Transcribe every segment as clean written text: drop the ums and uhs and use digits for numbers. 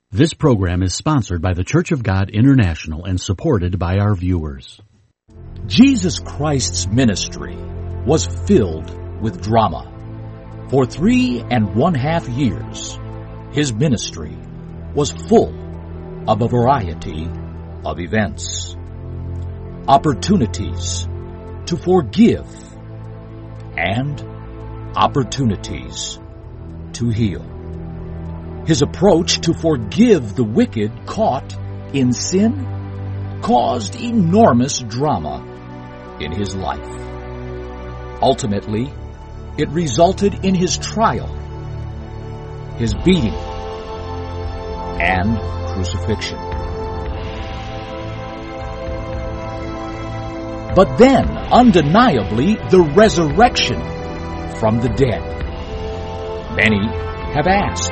This program is sponsored by the Church of God International and supported by our viewers. Jesus Christ's ministry was filled with drama. For 3.5 years, his ministry was full of a variety of events, opportunities to forgive, and opportunities to heal. His approach to forgive the wicked caught in sin caused enormous drama in his life. Ultimately, it resulted in his trial, his beating, and crucifixion. But then, undeniably, the resurrection from the dead. Many have asked,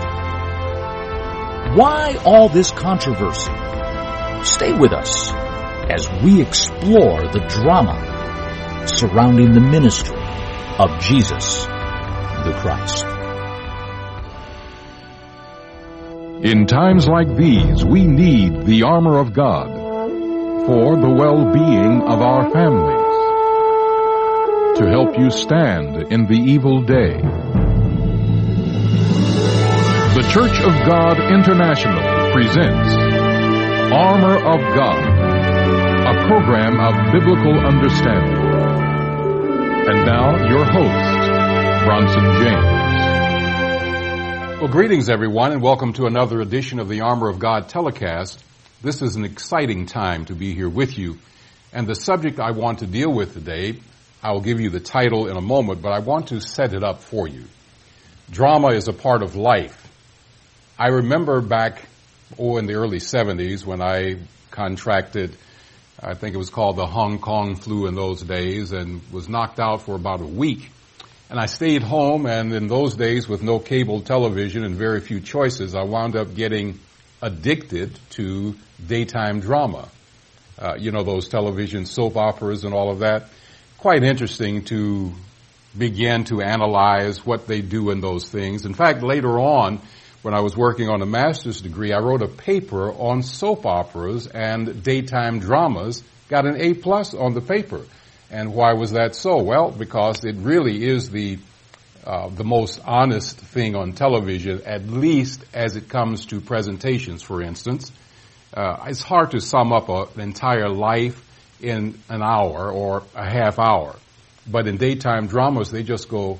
why all this controversy? Stay with us as we explore the drama surrounding the ministry of Jesus the Christ. In times like these, we need the armor of God for the well-being of our families, to help you stand in the evil day. The Church of God International presents Armor of God, a program of biblical understanding. And now, your host, Bronson James. Well, greetings, everyone, and welcome to another edition of the Armor of God telecast. This is an exciting time to be here with you. And the subject I want to deal with today, I will give you the title in a moment, but I want to set it up for you. Drama is a part of life. I remember back, in the early 70s when I contracted, I think it was called the Hong Kong flu in those days, and was knocked out for about a week. And I stayed home, and in those days with no cable television and very few choices, I wound up getting addicted to daytime drama. Those television soap operas and all of that. Quite interesting to begin to analyze what they do in those things. In fact, later on, when I was working on a master's degree, I wrote a paper on soap operas and daytime dramas, got an A+ on the paper. And why was that so? Well, because it really is the most honest thing on television, at least as it comes to presentations, for instance. It's hard to sum up an entire life in an hour or a half hour. But in daytime dramas, they just go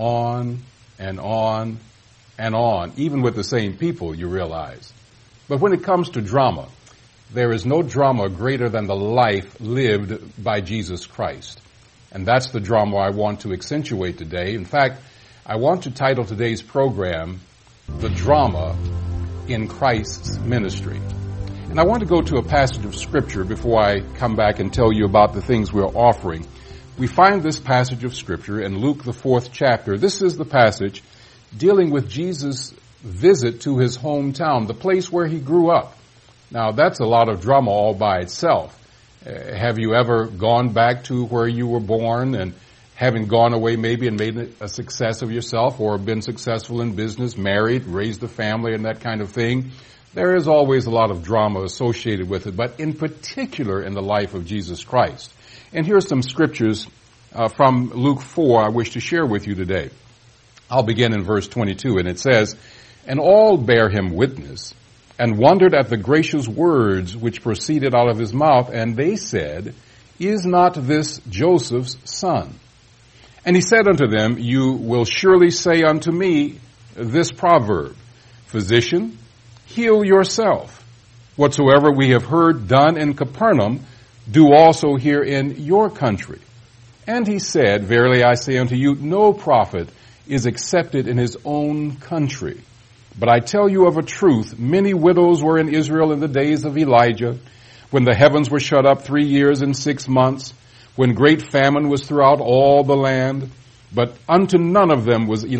on and on and on, even with the same people, you realize. But when it comes to drama, there is no drama greater than the life lived by Jesus Christ. And that's the drama I want to accentuate today. In fact, I want to title today's program, The Drama in Christ's Ministry. And I want to go to a passage of Scripture before I come back and tell you about the things we're offering. We find this passage of Scripture in Luke, the 4th chapter. This is the passage dealing with Jesus' visit to his hometown, the place where he grew up. Now, that's a lot of drama all by itself. Have you ever gone back to where you were born and having gone away maybe and made a success of yourself, or been successful in business, married, raised a family and that kind of thing? There is always a lot of drama associated with it, but in particular in the life of Jesus Christ. And here are some scriptures from Luke 4 I wish to share with you today. I'll begin in verse 22, and it says, "And all bare him witness, and wondered at the gracious words which proceeded out of his mouth. And they said, Is not this Joseph's son? And he said unto them, You will surely say unto me this proverb, Physician, heal yourself. Whatsoever we have heard done in Capernaum, do also here in your country. And he said, Verily I say unto you, no prophet is accepted in his own country. But I tell you of a truth, many widows were in Israel in the days of Elijah, when the heavens were shut up 3 years and 6 months, when great famine was throughout all the land. But unto none of them was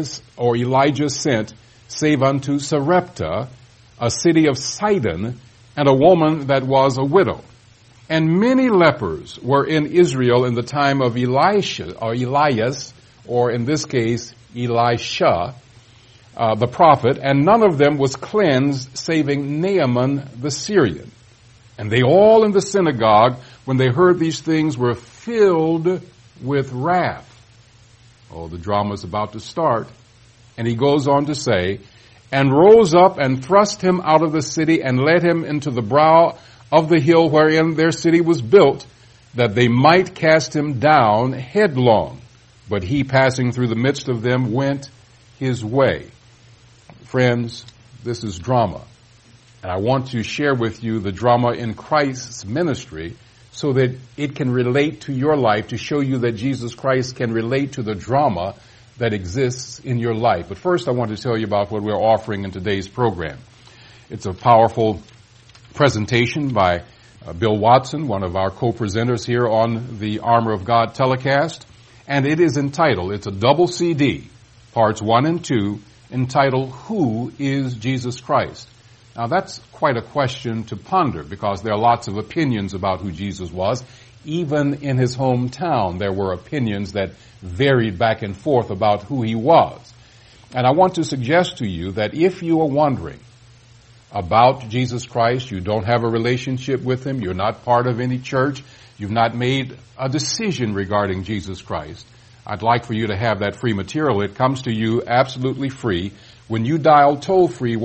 Elijah sent, save unto Sarepta, a city of Sidon, and a woman that was a widow. And many lepers were in Israel in the time of Elisha, or Elias, or in this case, Elisha, the prophet, and none of them was cleansed, saving Naaman the Syrian. And they all in the synagogue, when they heard these things, were filled with wrath. Oh, the drama is about to start. And he goes on to say, and rose up and thrust him out of the city and led him into the brow of the hill wherein their city was built, that they might cast him down headlong. But he, passing through the midst of them, went his way. Friends, this is drama. And I want to share with you the drama in Christ's ministry so that it can relate to your life, to show you that Jesus Christ can relate to the drama that exists in your life. But first I want to tell you about what we're offering in today's program. It's a powerful presentation by Bill Watson, one of our co-presenters here on the Armor of God telecast. And it is entitled, it's a double CD, parts 1 and 2, entitled, Who is Jesus Christ? Now that's quite a question to ponder because there are lots of opinions about who Jesus was. Even in his hometown, there were opinions that varied back and forth about who he was. And I want to suggest to you that if you are wondering about Jesus Christ, you don't have a relationship with him, you're not part of any church, you've not made a decision regarding Jesus Christ, I'd like for you to have that free material. It comes to you absolutely free when you dial toll-free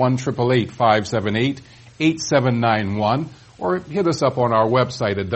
1-888-578-8791 or hit us up on our website at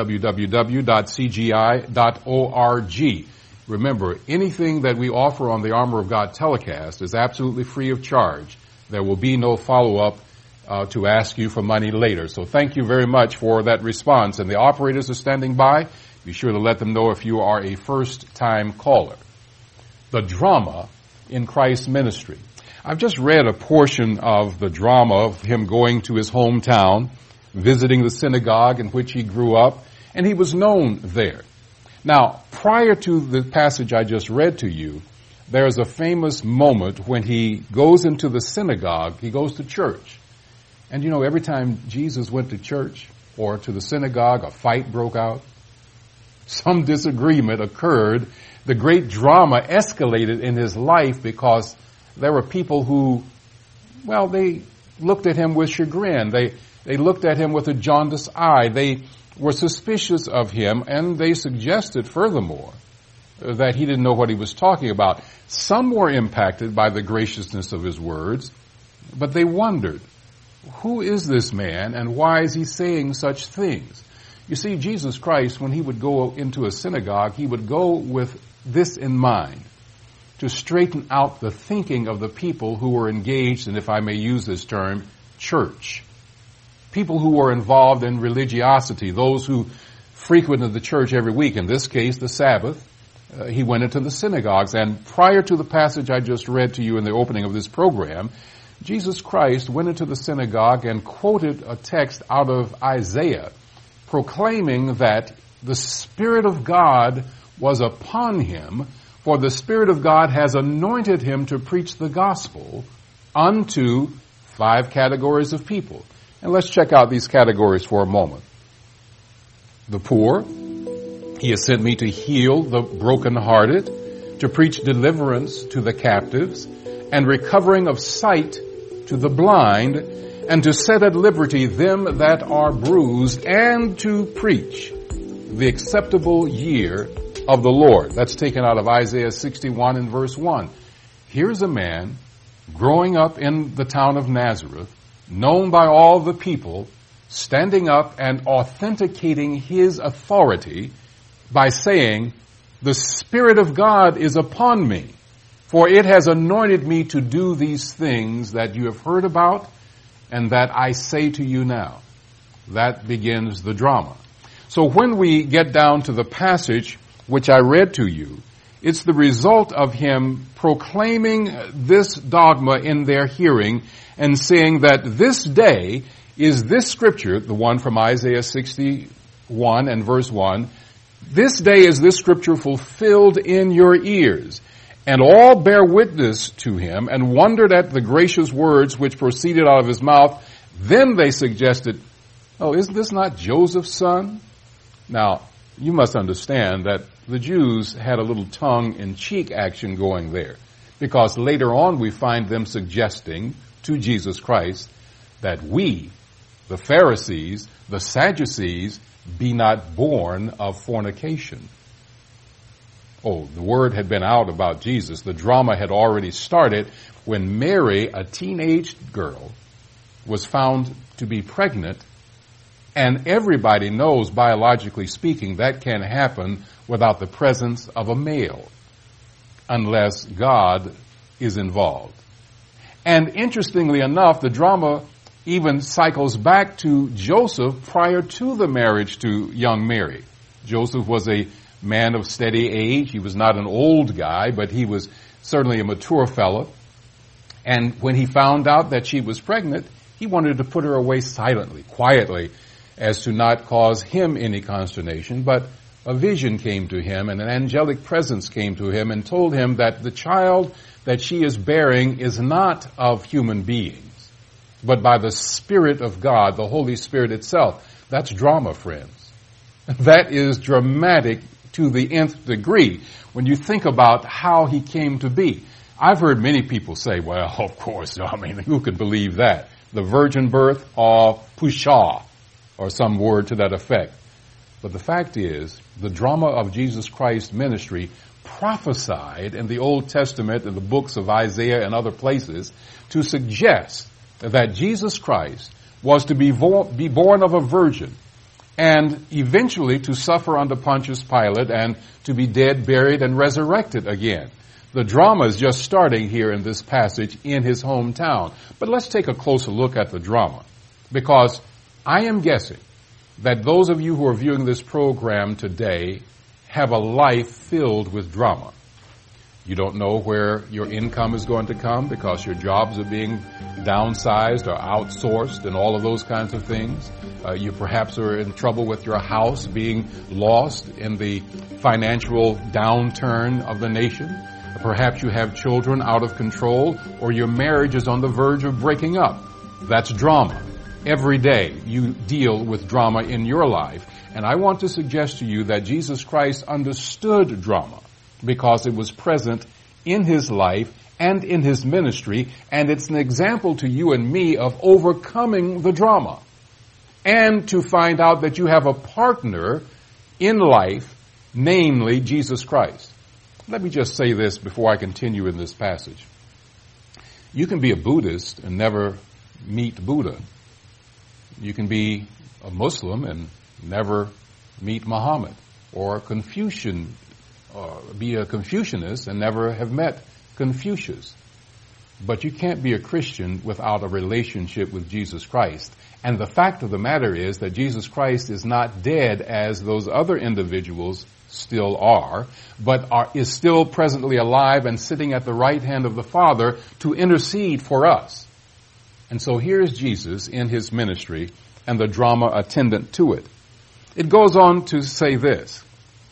www.cgi.org. Remember, anything that we offer on the Armor of God telecast is absolutely free of charge. There will be no follow-up to ask you for money later. So thank you very much for that response. And the operators are standing by. Be sure to let them know if you are a first-time caller. The drama in Christ's ministry. I've just read a portion of the drama of him going to his hometown, visiting the synagogue in which he grew up, and he was known there. Now, prior to the passage I just read to you, there's a famous moment when he goes into the synagogue, he goes to church. And you know, every time Jesus went to church or to the synagogue, a fight broke out. Some disagreement occurred. The great drama escalated in his life because there were people who, well, they looked at him with chagrin. They looked at him with a jaundiced eye. They were suspicious of him, and they suggested, furthermore, that he didn't know what he was talking about. Some were impacted by the graciousness of his words, but they wondered, who is this man, and why is he saying such things? You see, Jesus Christ, when he would go into a synagogue, he would go with this in mind, to straighten out the thinking of the people who were engaged in, if I may use this term, church. People who were involved in religiosity, those who frequented the church every week. In this case, the Sabbath, he went into the synagogues. And prior to the passage I just read to you in the opening of this program, Jesus Christ went into the synagogue and quoted a text out of Isaiah, proclaiming that the Spirit of God was upon him, for the Spirit of God has anointed him to preach the gospel unto 5 categories of people. And let's check out these categories for a moment. The poor. He has sent me to heal the brokenhearted, to preach deliverance to the captives, and recovering of sight to the blind, and to set at liberty them that are bruised, and to preach the acceptable year of the Lord. That's taken out of Isaiah 61 and verse 1. Here's a man growing up in the town of Nazareth, known by all the people, standing up and authenticating his authority by saying, the Spirit of God is upon me, for it has anointed me to do these things that you have heard about and that I say to you now. That begins the drama. So when we get down to the passage which I read to you, it's the result of him proclaiming this dogma in their hearing and saying that this day is this scripture, the one from Isaiah 61 and verse 1, this day is this scripture fulfilled in your ears. And all bear witness to him and wondered at the gracious words which proceeded out of his mouth. Then they suggested, oh, is this not Joseph's son? Now, you must understand that the Jews had a little tongue-in-cheek action going there, because later on we find them suggesting to Jesus Christ that we, the Pharisees, the Sadducees, be not born of fornication. Oh, the word had been out about Jesus. The drama had already started when Mary, a teenage girl, was found to be pregnant. And everybody knows, biologically speaking, that can happen without the presence of a male, unless God is involved. And interestingly enough, the drama even cycles back to Joseph prior to the marriage to young Mary. Joseph was a man of steady age. He was not an old guy, but he was certainly a mature fellow. And when he found out that she was pregnant, he wanted to put her away silently, quietly, as to not cause him any consternation. But a vision came to him, and an angelic presence came to him and told him that the child that she is bearing is not of human beings, but by the Spirit of God, the Holy Spirit itself. That's drama, friends. That is dramatic to the nth degree when you think about how he came to be. I've heard many people say, well, of course, I mean, who could believe that? The virgin birth of Pusha, or some word to that effect. But the fact is, the drama of Jesus Christ's ministry prophesied in the Old Testament, in the books of Isaiah and other places, to suggest that Jesus Christ was to be born of a virgin, and eventually to suffer under Pontius Pilate and to be dead, buried, and resurrected again. The drama is just starting here in this passage in his hometown. But let's take a closer look at the drama, because I am guessing that those of you who are viewing this program today have a life filled with drama. You don't know where your income is going to come because your jobs are being downsized or outsourced and all of those kinds of things. You perhaps are in trouble with your house being lost in the financial downturn of the nation. Perhaps you have children out of control, or your marriage is on the verge of breaking up. That's drama. Every day you deal with drama in your life. And I want to suggest to you that Jesus Christ understood drama because it was present in his life and in his ministry, and it's an example to you and me of overcoming the drama and to find out that you have a partner in life, namely Jesus Christ. Let me just say this before I continue in this passage. You can be a Buddhist and never meet Buddha. You can be a Muslim and never meet Muhammad, or be a Confucianist and never have met Confucius. But you can't be a Christian without a relationship with Jesus Christ. And the fact of the matter is that Jesus Christ is not dead as those other individuals still are, but is still presently alive and sitting at the right hand of the Father to intercede for us. And so here's Jesus in his ministry and the drama attendant to it. It goes on to say this.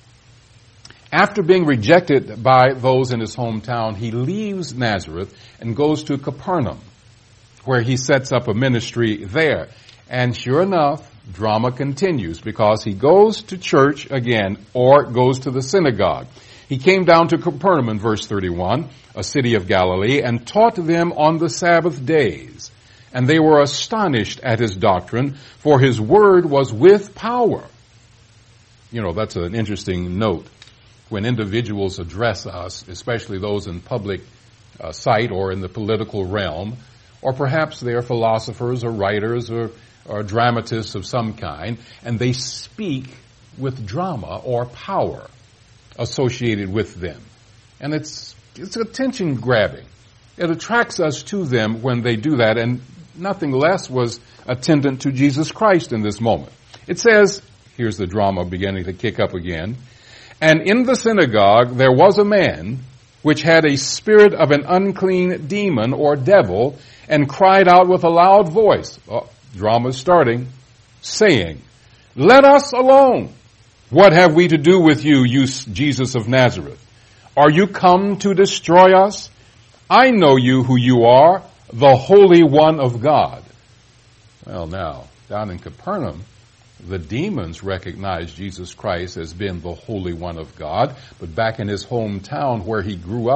After being rejected by those in his hometown, he leaves Nazareth and goes to Capernaum, where he sets up a ministry there. And sure enough, drama continues because he goes to church again, or goes to the synagogue. He came down to Capernaum in verse 31, a city of Galilee, and taught them on the Sabbath days. And they were astonished at his doctrine, for his word was with power. You know, that's an interesting note. When individuals address us, especially those in public sight or in the political realm, or perhaps they're philosophers or writers or dramatists of some kind, and they speak with drama or power associated with them. And it's attention grabbing. It attracts us to them when they do that, and nothing less was attendant to Jesus Christ in this moment. It says, here's the drama beginning to kick up again, and in the synagogue there was a man which had a spirit of an unclean demon or devil, and cried out with a loud voice, drama's starting, saying, "Let us alone. What have we to do with you, you Jesus of Nazareth? Are you come to destroy us? I know you who you are, the Holy One of God." Well, now, down in Capernaum, the demons recognized Jesus Christ as being the Holy One of God, but back in his hometown where he grew up,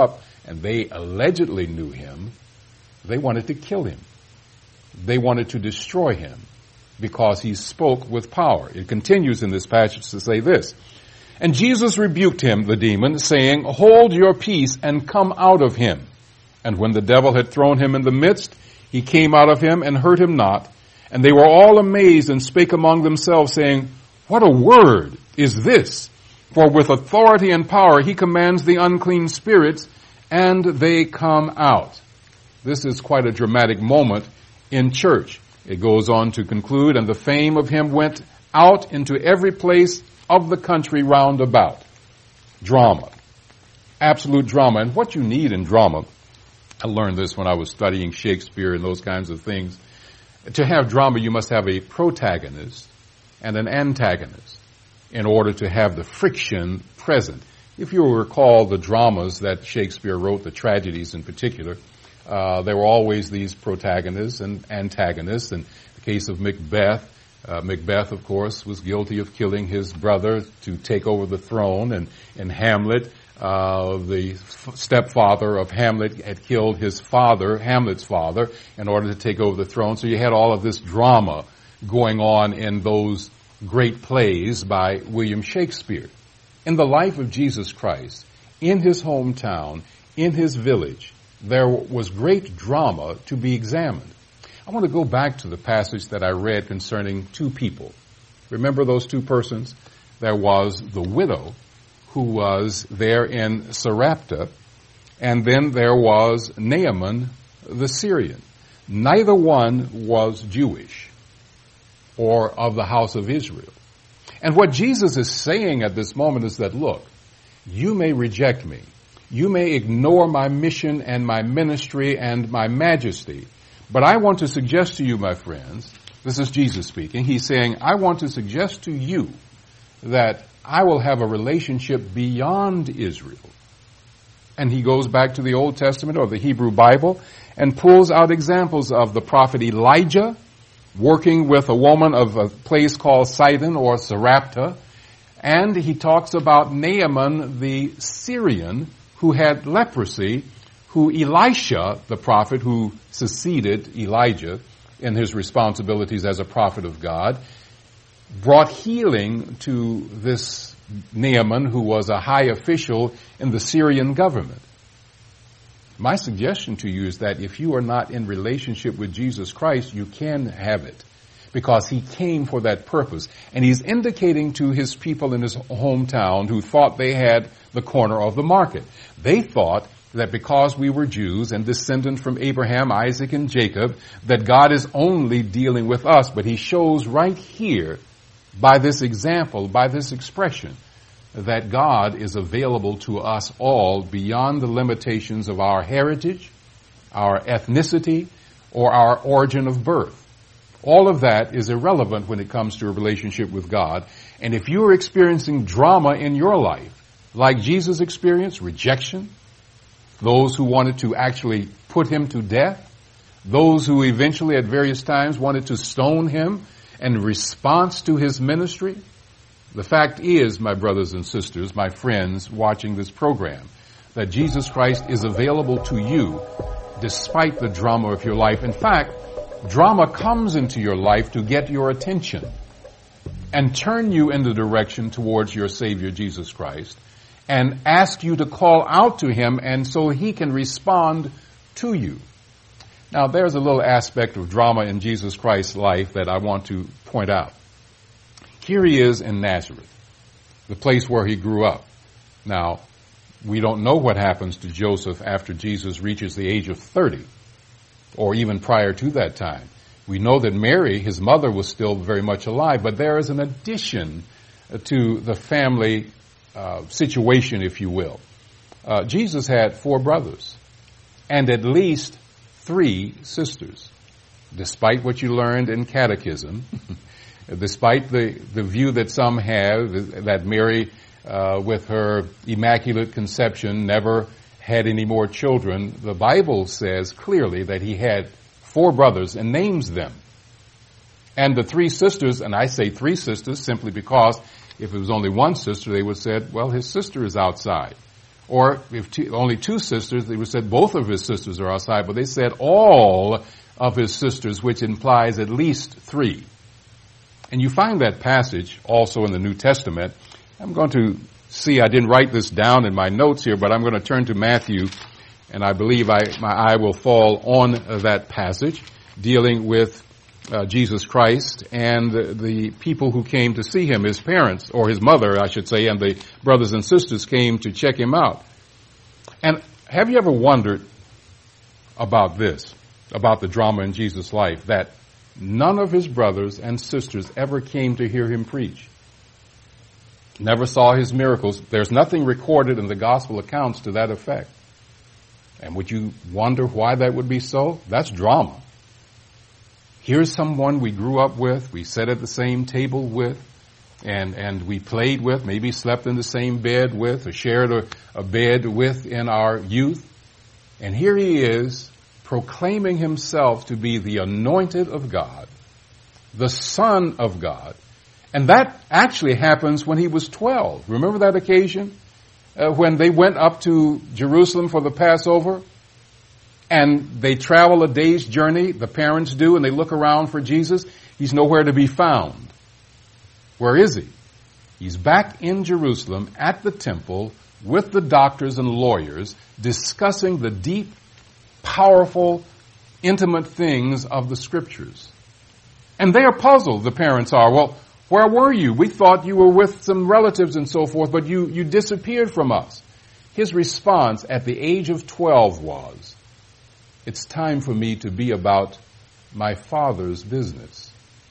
and they allegedly knew him, they wanted to kill him. They wanted to destroy him because he spoke with power. It continues in this passage to say this. And Jesus rebuked him, the demon, saying, hold your peace and come out of him. And when the devil had thrown him in the midst, he came out of him and hurt him not. And they were all amazed and spake among themselves, saying, what a word is this? For with authority and power he commands the unclean spirits, and they come out. This is quite a dramatic moment in church. It goes on to conclude, and the fame of him went out into every place of the country round about. Drama. Absolute drama. And what you need in drama, I learned this when I was studying Shakespeare and those kinds of things. To have drama, you must have a protagonist and an antagonist in order to have the friction present. If you will recall the dramas that Shakespeare wrote, the tragedies in particular, there were always these protagonists and antagonists. In the case of Macbeth, Macbeth, of course, was guilty of killing his brother to take over the throne. And in Hamlet, the stepfather of Hamlet had killed his father, Hamlet's father, in order to take over the throne. So you had all of this drama going on in those great plays by William Shakespeare. In the life of Jesus Christ, in his hometown, in his village, there was great drama to be examined. I want to go back to the passage that I read concerning two people. Remember those two persons? There was the widow who was there in Sarepta, and then there was Naaman the Syrian. Neither one was Jewish or of the house of Israel. And what Jesus is saying at this moment is that, look, you may reject me. You may ignore my mission and my ministry and my majesty. But I want to suggest to you, my friends, this is Jesus speaking. He's saying, I want to suggest to you that I will have a relationship beyond Israel. And he goes back to the Old Testament or the Hebrew Bible and pulls out examples of the prophet Elijah working with a woman of a place called Sidon or Sarepta. And he talks about Naaman the Syrian who had leprosy, who Elisha, the prophet who succeeded Elijah in his responsibilities as a prophet of God, brought healing to this Naaman, who was a high official in the Syrian government. My suggestion to you is that if you are not in relationship with Jesus Christ, you can have it, because he came for that purpose. And he's indicating to his people in his hometown who thought they had the corner of the market. They thought that because we were Jews and descendant from Abraham, Isaac, and Jacob, that God is only dealing with us. But he shows right here, by this example, by this expression, that God is available to us all beyond the limitations of our heritage, our ethnicity, or our origin of birth. All of that is irrelevant when it comes to a relationship with God. And if you are experiencing drama in your life, like Jesus experienced, rejection, those who wanted to actually put him to death, those who eventually at various times wanted to stone him in response to his ministry, the fact is, my brothers and sisters, my friends watching this program, that Jesus Christ is available to you despite the drama of your life. In fact, drama comes into your life to get your attention and turn you in the direction towards your Savior, Jesus Christ, and ask you to call out to him, and so he can respond to you. Now, there's a little aspect of drama in Jesus Christ's life that I want to point out. Here he is in Nazareth, the place where he grew up. Now, we don't know what happens to Joseph after Jesus reaches the age of 30, or even prior to that time. We know that Mary, his mother, was still very much alive, but there is an addition to the family situation, if you will. Jesus had 4 brothers and at least 3 sisters. Despite what you learned in catechism, despite the view that some have that Mary, with her immaculate conception, never had any more children, the Bible says clearly that he had 4 brothers and names them. And the 3 sisters, and I say 3 sisters simply because if it was only one sister, they would have said, well, his sister is outside. Or if only two sisters, they would have said both of his sisters are outside, but they said all of his sisters, which implies at least three. And you find that passage also in the New Testament. I'm going to see, I didn't write this down in my notes here, but I'm going to turn to Matthew, and I believe my eye will fall on that passage dealing with Jesus Christ and the people who came to see him, his parents, or his mother, I should say, and the brothers and sisters came to check him out. And have you ever wondered about this, about the drama in Jesus' life, that none of his brothers and sisters ever came to hear him preach? Never saw his miracles. There's nothing recorded in the gospel accounts to that effect. And would you wonder why that would be so? That's drama. Here's someone we grew up with, we sat at the same table with, and we played with, maybe slept in the same bed with, or shared a bed with in our youth. And here he is proclaiming himself to be the anointed of God, the Son of God. And that actually happens when he was 12. Remember that occasion? When they went up to Jerusalem for the Passover? And they travel a day's journey, the parents do, and they look around for Jesus. He's nowhere to be found. Where is he? He's back in Jerusalem at the temple with the doctors and lawyers discussing the deep, powerful, intimate things of the Scriptures. And they are puzzled, the parents are. Well, where were you? We thought you were with some relatives and so forth, but you disappeared from us. His response at the age of 12 was, "It's time for me to be about my Father's business."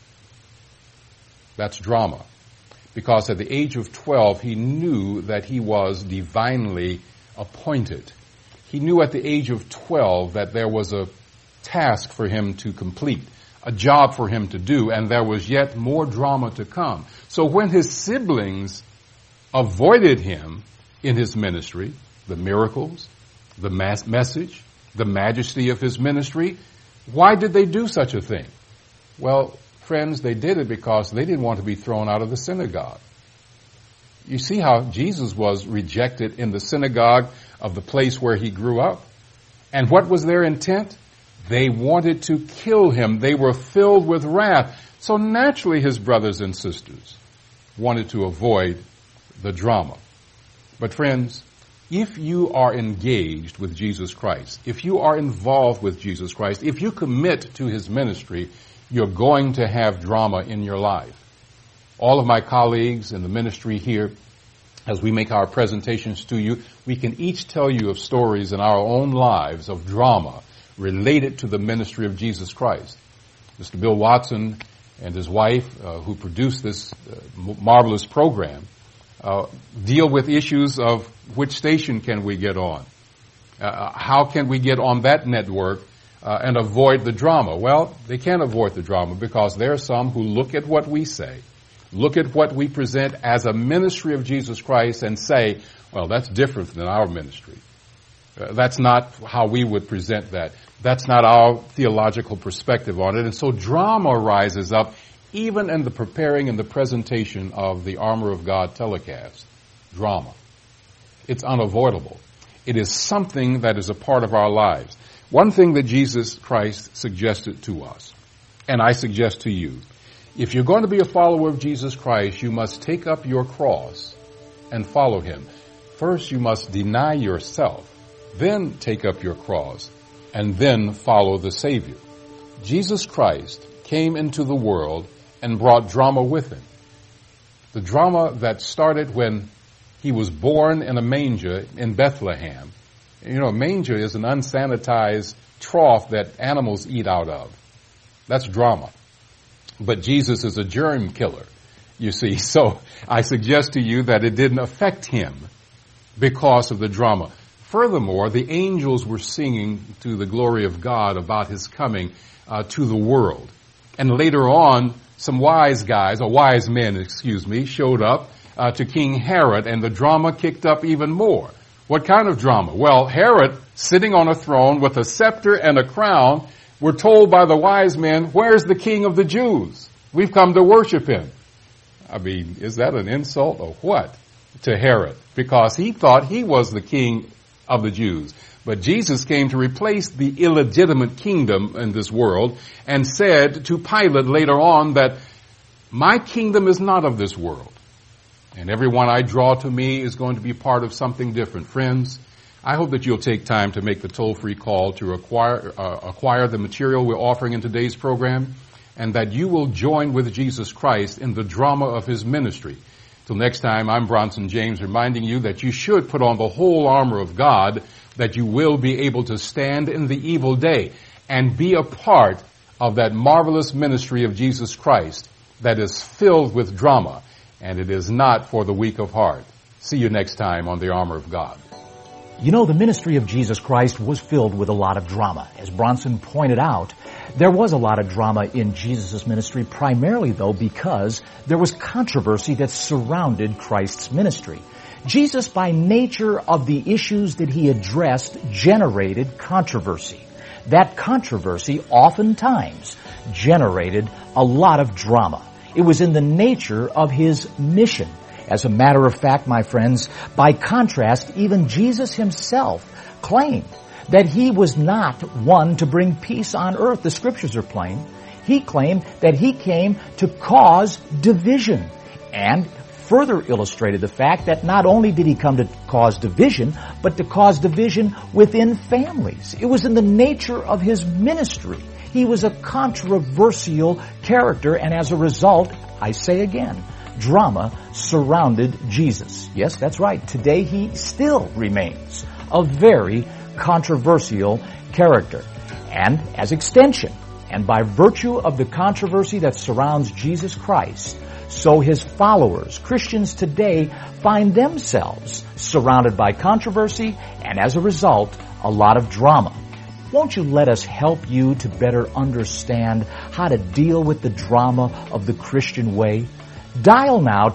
That's drama. Because at the age of 12, he knew that he was divinely appointed. He knew at the age of 12 that there was a task for him to complete, a job for him to do, and there was yet more drama to come. So when his siblings avoided him in his ministry, the miracles, the message, the majesty of his ministry, why did they do such a thing? Well, friends, they did it because they didn't want to be thrown out of the synagogue. You see how Jesus was rejected in the synagogue of the place where he grew up. And what was their intent? They wanted to kill him. They were filled with wrath. So naturally his brothers and sisters wanted to avoid the drama. But friends, if you are engaged with Jesus Christ, if you are involved with Jesus Christ, if you commit to his ministry, you're going to have drama in your life. All of my colleagues in the ministry here, as we make our presentations to you, we can each tell you of stories in our own lives of drama related to the ministry of Jesus Christ. Mr. Bill Watson and his wife, who produced this marvelous program, deal with issues of which station can we get on? How can we get on that network and avoid the drama? Well, they can't avoid the drama because there are some who look at what we say, look at what we present as a ministry of Jesus Christ and say, well, that's different than our ministry. That's not how we would present that. That's not our theological perspective on it. And so drama rises up even in the preparing and the presentation of the Armor of God telecast. Drama. It's unavoidable. It is something that is a part of our lives. One thing that Jesus Christ suggested to us, and I suggest to you, if you're going to be a follower of Jesus Christ, you must take up your cross and follow him. First, you must deny yourself, then take up your cross, and then follow the Savior. Jesus Christ came into the world and brought drama with him. The drama that started when he was born in a manger in Bethlehem. You know, a manger is an unsanitized trough that animals eat out of. That's drama. But Jesus is a germ killer, you see. So I suggest to you that it didn't affect him because of the drama. Furthermore, the angels were singing to the glory of God about his coming to the world. And later on, some wise men, showed up to King Herod, and the drama kicked up even more. What kind of drama? Well, Herod, sitting on a throne with a scepter and a crown, were told by the wise men, "Where's the King of the Jews? We've come to worship him." I mean, is that an insult or what? to Herod because he thought he was the king of the Jews. But Jesus came to replace the illegitimate kingdom in this world and said to Pilate later on that my kingdom is not of this world. And everyone I draw to me is going to be part of something different. Friends, I hope that you'll take time to make the toll-free call to acquire the material we're offering in today's program, and that you will join with Jesus Christ in the drama of his ministry. Till next time, I'm Bronson James reminding you that you should put on the whole armor of God, that you will be able to stand in the evil day and be a part of that marvelous ministry of Jesus Christ that is filled with drama, and it is not for the weak of heart. See you next time on the Armor of God. You know, the ministry of Jesus Christ was filled with a lot of drama. As Bronson pointed out, there was a lot of drama in Jesus' ministry, primarily, though, because there was controversy that surrounded Christ's ministry. Jesus, by nature of the issues that he addressed, generated controversy. That controversy oftentimes generated a lot of drama. It was in the nature of his mission. As a matter of fact, my friends, by contrast, even Jesus himself claimed that he was not one to bring peace on earth. The scriptures are plain. He claimed that he came to cause division, and further illustrated the fact that not only did he come to cause division, but to cause division within families. It was in the nature of his ministry. He was a controversial character, and as a result, I say again, drama surrounded Jesus. Yes, that's right. Today he still remains a very controversial character. And as extension, and by virtue of the controversy that surrounds Jesus Christ, so his followers, Christians today, find themselves surrounded by controversy and as a result, a lot of drama. Won't you let us help you to better understand how to deal with the drama of the Christian way? Dial now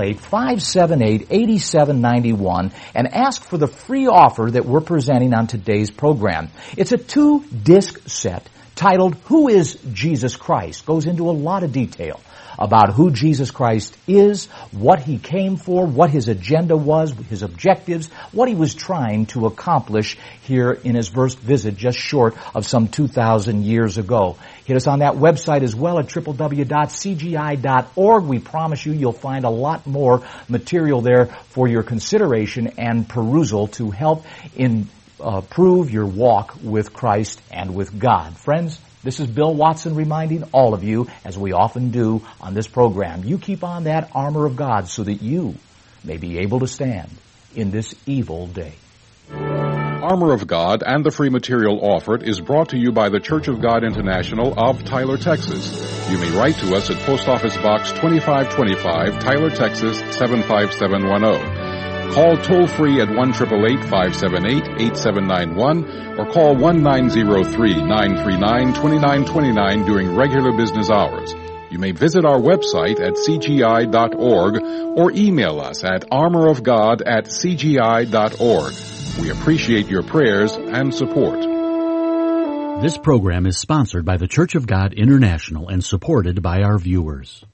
888-578-8791 and ask for the free offer that we're presenting on today's program. It's a 2-disc set titled, Who is Jesus Christ? Goes into a lot of detail about who Jesus Christ is, what he came for, what his agenda was, his objectives, what he was trying to accomplish here in his first visit just short of some 2,000 years ago. Hit us on that website as well at www.cgi.org. We promise you'll find a lot more material there for your consideration and perusal to help improve your walk with Christ and with God. Friends, this is Bill Watson reminding all of you, as we often do on this program, you keep on that armor of God so that you may be able to stand in this evil day. Armor of God and the free material offered is brought to you by the Church of God International of Tyler, Texas. You may write to us at Post Office Box 2525, Tyler, Texas 75710. Call toll-free at 1-888-578-8791 or call 1-903-939-2929 during regular business hours. You may visit our website at cgi.org or email us at armorofgod@cgi.org. We appreciate your prayers and support. This program is sponsored by the Church of God International and supported by our viewers.